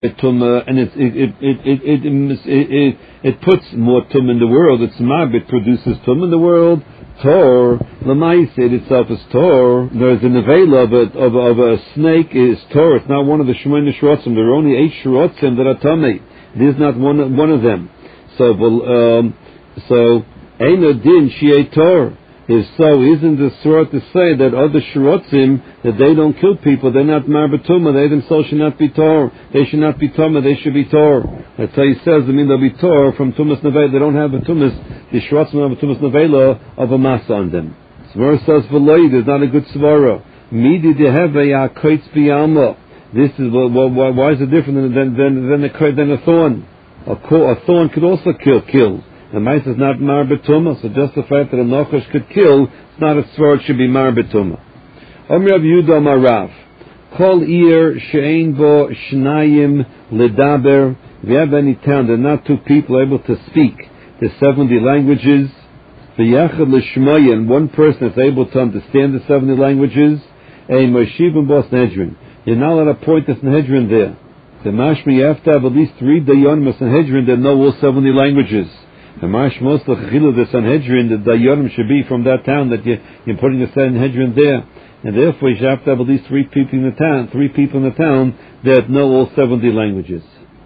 tumah, and it puts more tumah in the world. It's marbit produces tumah in the world. Tor lamaisa itself is tor. There's a nevela of a snake is tor. It's not one of the shemona shrotzim. There are only 8 shrotzim that are tamei. It is not one of them. So eino din shi'ei tor. If so, isn't the surah to say that other shrotzim, that they don't kill people, they're not marbatuma, they themselves should not be tor, they should not be tuma, they should be tor. That's how he says, I mean they'll be tor from tumas nevela, they don't have a tumas, the shrotzim have a tumas nevela of a masa on them. Svara says, v'loi, there's not a good svara. Midi deheve ya'koitz biyalma. This is, why is it different than a thorn? A thorn could also kill. The mice is not marbetuma, so just the fact that a nochash could kill, it's not a sword, it should be marbetuma. Omer Rav Yehuda Marav, Kol ir she'ein bo shnayim ledaber. If you have any town, there are not 2 people able to speak the 70 languages. V'yachad l'shmoya, and one person is able to understand the 70 languages. Ein moshivim bo Sanhedrin. You're not allowed to appoint a Sanhedrin there. The mashma, you have to have at least 3 dayanim of Sanhedrin that know all 70 languages. The mashmos l'chila the Sanhedrin, the dayanim should be from that town that you're putting the Sanhedrin there, and therefore you should have to have at least 3 people in the town, that know all 70 languages.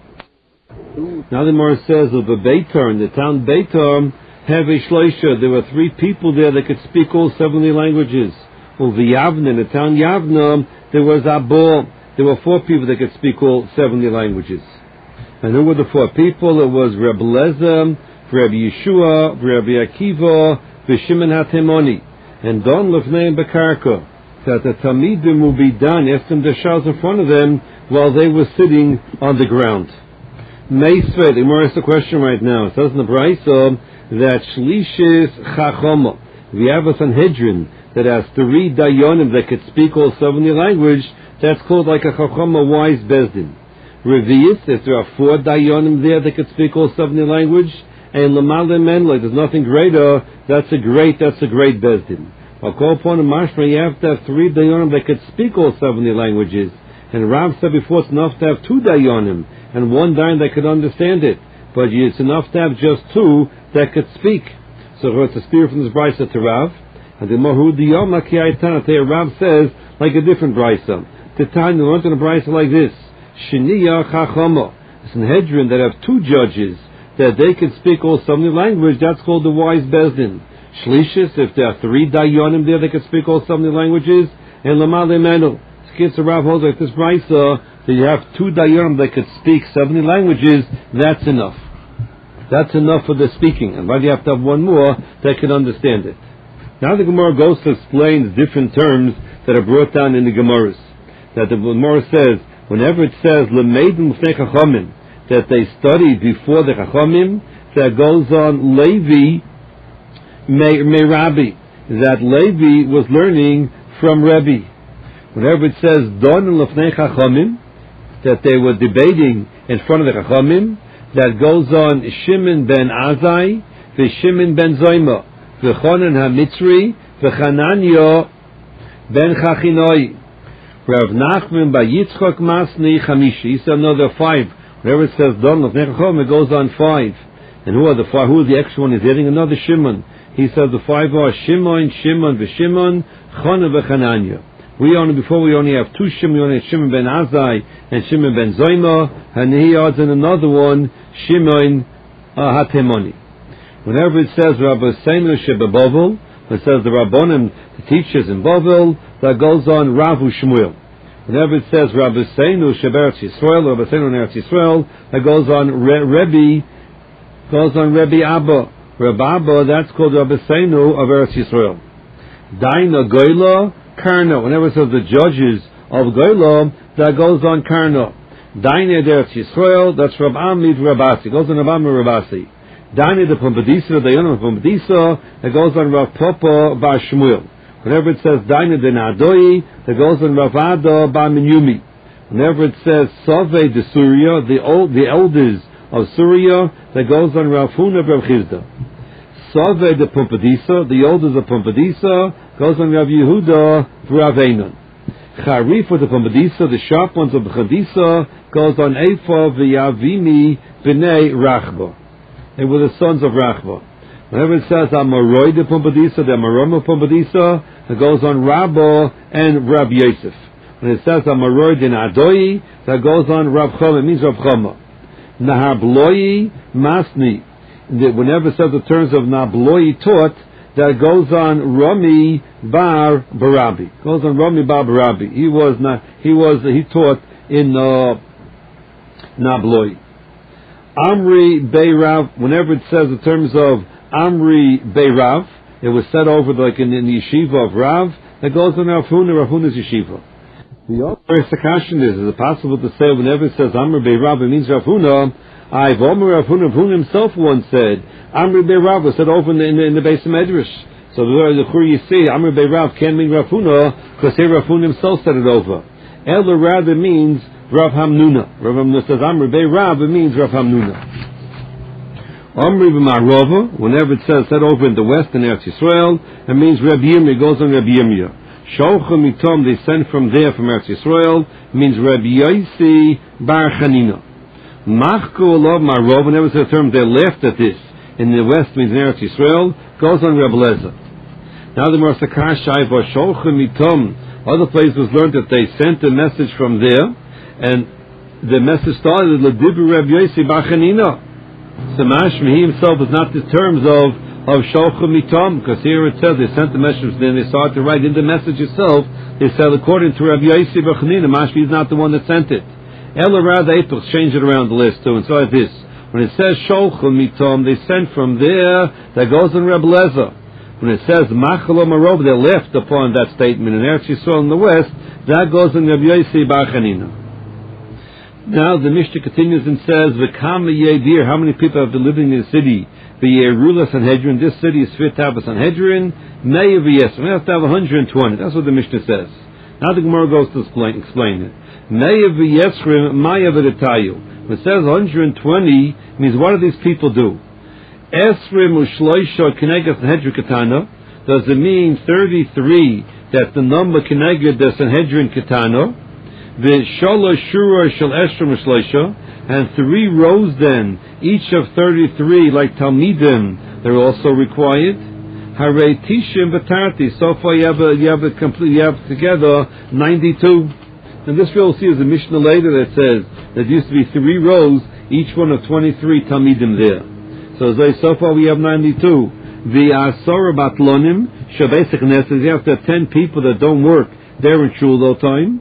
Now the Gemara says of the Beitar, in the town Beitar, have a shloisha. There were 3 people there that could speak all 70 languages. Well, the Yavna, in the town Yavna, there was Abor. There were 4 people that could speak all 70 languages. And who were the 4 people? It was Reb Lezer, Rabbi Yeshua, Rabbi Akiva, Shimon HaTemoni, and Don Lefnei Bekarka, that the Talmidim will be done, asked them to shout in front of them while they were sitting on the ground. Meisved, the Gemara asks the question right now. It says in the Brayso that Shlishis Chachoma, we have a Sanhedrin that has 3 dayanim that could speak all 70 language, that's called like a Chachoma wise Bezdin. Revi'is, if there are 4 dayanim there that could speak all 70 language, and Lamale Menle, there's nothing greater, that's a great Bezdin. I'll call upon a mashma, you have to have 3 dayanim that could speak all 70 languages. And Rav said before it's enough to have 2 dayanim, and 1 dayan that could understand it. But it's enough to have just 2 that could speak. So it's a steer from this brisa to Rav. And the Mahud Yom Akiyaitana, Rav says, like a different brisa. The time they learned in a brisa like this. Shiniya Chachama. It's an Sanhedrin that have 2 judges, that they can speak all 70 language, that's called the wise Bezdin. Shlishis, if there are 3 dayanim there that can speak all 70 languages, and Lamale Menel. Kids Rav holds like this brisa, that you have 2 dayanim that can speak 70 languages, that's enough. That's enough for the speaking. And why do you have to have 1 more that can understand it? Now the Gemara goes to explain different terms that are brought down in the Gemaras. That the Gemara says, whenever it says, L'meidim l'fnei chachamim, that they studied before the Chachamim, that goes on Levi may Rabbi, that Levi was learning from Rebbe. Whenever it says Don Lefnei Chachamim, that they were debating in front of the Chachamim, that goes on Shimon ben Azai, Shimon ben Zoyma, Chonan HaMitzri, Chananya ben Chachinoi, Rav Nachman by Yitzchok Masni Chamishi. He said another 5. Whenever it says Don Lefnei Chachamim, it goes on 5. And who are the 5? Who is the extra one? He's adding another Shimon. He says the 5 are Shimon, V'Shimon, Chana v'Chananya. Before we only have 2 Shimon. We only have Shimon ben Azai and Shimon ben Zoyma, and he adds in another one, Shimon HaTemoni. Whenever it says Rabbi Seinu Shebebavel, it says the Rabbonim, the teachers in Bavel, that goes on Ravu Shmuel. Whenever it says Rabbi Seinu Sheberetz Yisrael, Rabbi Seinu in Eretz Yisrael, that goes on Rebbe Abba. Rebbe Abba, that's called Rabbi Seinu of Eretz Yisrael. Daina Goyla, Karna. Whenever it says the judges of Goyla, that goes on Karna. Daina Eretz Yisrael, that's Rabbi Amid Rabasi. It goes on Rabbi Amid Rabasi. Daina the Pumbedisa, the Yonah Pumbedisa, that goes on Rav Papa Bar Shmuel. Whenever it says Daina de Nadoi, that goes on Rav Ada Bar Minyumi. Whenever it says Sove de Surya, the elders of Surya, that goes on Rav Huna Rav Chizda. Sove de Pumbedisa, the elders of Pumbedisa, goes on Rav Yehuda Rav Einon. Charifa the Pumbedisa, the sharp ones of the Chadisa, goes on Efa v'Yavimi b'nei Rachba. They were the sons of Rachba. Whenever it says Amaroi the Pumbedisa, the Amarom of Pumbedisa, it goes on Rabba and Rab Yosef. When it says Amaroi the Adoi, that goes on Rab Chama, it means Rab Chama. Nahabloi Masni. Whenever it says the terms of Nabloi taught, that goes on Rami Bar Barabi. Goes on Rami Bar Barabi. He taught in Nabloi. Amri Beirav. Whenever it says the terms of Amri Beirav, it was said over like in the yeshiva of Rav. That goes on Rav Huna's yeshiva. The other question is it possible to say whenever it says Amri Beirav, it means Rav Huna? Rav Huna himself once said, Amri Beirav was said over in the base of Medrash. So the Chur you see, Amri Beirav can't mean Rav Huna, because here Rav Huna himself said it over. Ela rather means Rav Hamnuna. Rav Hamnuna says Amri Beirav, it means Rav Hamnuna. Amri B'Marova, whenever it said over in the west in Eretz Yisrael, it means Rabbi Yirmiyah, goes on Rabbi Yirmiyah. Sholcha Mitom, they sent from there, from Eretz Yisrael, means Rabbi Yosi Bar Chanina. Machku Olav Marov, whenever it's a term, they laughed at this. In the west means in Eretz Yisrael, goes on Reb Lezer. Now the Morsakar Shai V'Sholcha Mitom, other places was learned that they sent a message from there, and the message started L'Dibur Reb Yosi Bar Chanina. So Mashmi, he himself was not the terms of Sholcha Mitom, because here it says they sent the message, then they started to write in the message itself, they said according to Reb Yosi Bar Chanina, Mashmi is not the one that sent it. Ella rather April change it around the list too, and so like this. When it says Sholcha Mitom, they sent from there, that goes on Reb Lezer. When it says Machalo Marov, they left upon that statement in Eretz Yisrael in the west, that goes on Reb Yosi Bar Chanina. Now the Mishnah continues and says, V'kama yedir, how many people have been living in the city? V'yerula Sanhedrin, this city is fit to have a Sanhedrin, Me'ya v'yesrim, we have to have 120, that's what the Mishnah says. Now the Gemara goes to explain it. Me'ya v'yesrim, Maya v'detayu. When it says 120, means what do these people do? Esrim u'shloisha Kenegas Sanhedrin Katana, does it mean 33, that the number Keneged the Sanhedrin Katana? The Shalosh Shura Shel Esrim u'shloisha, and 3 rows then, each of 33, like Talmidim, they're also required. Harei Tishim V'tarti, so far you have together 92. And this we'll see is a Mishnah later that says that there used to be 3 rows, each one of 23 Talmidim there. So far we have 92. The Asara Batlonim, Shabesek Knesset, you have to have 10 people that don't work there in Shul all the time.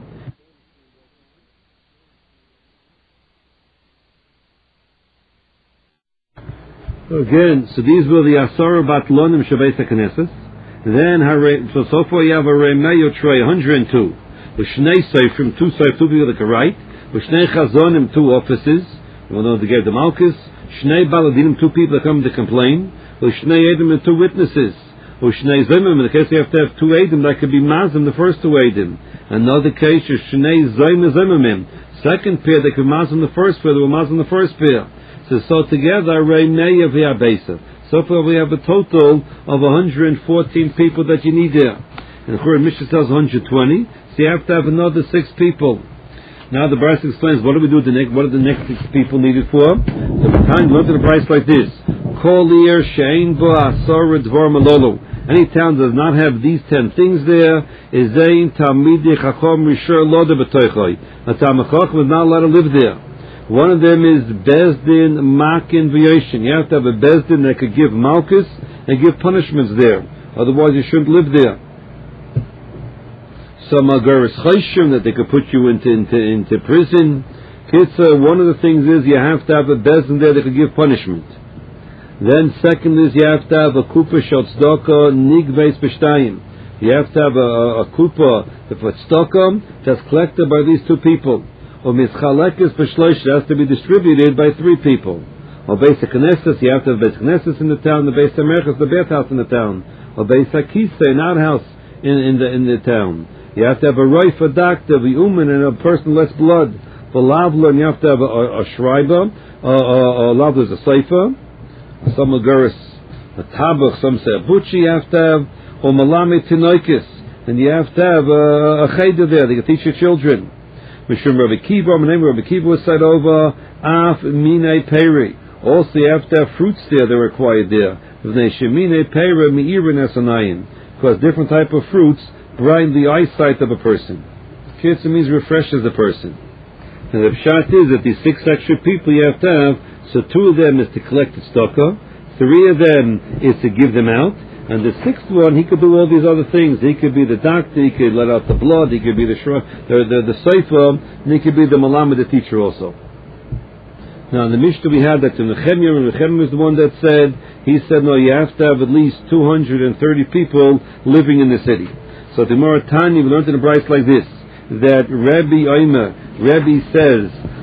Again, so these were the Asara Batlonim Shabesek Knesset. Then, so far you have a Remeyo Trey, 102. V'shnei seifrim, 2 seif, 2 people that can write. V'shnei chazonim, 2 offices. You will know they gave the Malchus. Shnei baladinim, 2 people that come to complain. V'shnei edim, and 2 witnesses. V'shnei zimim, in the case you have to have 2 edim, that could be mazim, the first 2 edim. Another case is shnei zimim. Second pair, they could be mazim the first pair, they were mazim the first pair. So together, Reimei of Yabesa. So far we have a total of 114 people that you need there. And the Mishnah tells 120. So you have to have another 6 people. Now the Bryce explains what do we do with what are the next 6 people needed for? So the time look at the Bryce like this. Kol shein bo asar dvar malolo. Any town does not have these 10 things there, is zayin talmidei chacham rishur loda b'toichoi. A talmid chacham is not allowed to live there. One of them is bezdin makin v'yoshin. You have to have a bezdin that could give malchus and give punishments there. Otherwise you shouldn't live there. Some agaris chayshim that they could put you into prison. Kitza, one of the things is you have to have a bezdin there that could give punishment. Then second is you have to have a kupa shel tzedakah nigveis b'shtayim. You have to have a kupa for tzedakah that's collected by these 2 people. Or mischalekes b'shloish, has to be distributed by 3 people. Or beis haknesses, you have to have beis haknesses in the town. The beis hamerchas, the bath house in the town. Or beis hakisa, an outhouse in the town. You have to have a roif, a doctor, a uman, and a person less blood. For lavla, and you have to have a shriber. Lavla is a seifer. Some aguris, a tabach, some say a butchi you have to have. Or malami tinoikis. and you have to have a cheder there. They can teach your children. Mishum Rabbi Kiva, my name Rabbi Kiva was said over af mine peri. Also, you have to have fruits there. They're required there. Because different type of fruits brighten the eyesight of a person. Kitzur means refreshes the person. And the pshat is that these 6 extra people you have to have. So 2 of them is to collect the tzedakah, 3 of them is to give them out, and the 6th one, he could do all these other things. He could be the doctor, he could let out the blood, he could be the sefer, and he could be the malamed, the teacher also. Now in the Mishnah we had that Nehemiah, and Nehemiah was the one that said, he said, no, you have to have at least 230 people living in the city. So the Gemara Tanya, we learned in a brayso like this, that Rabbi Omer, Rabbi says,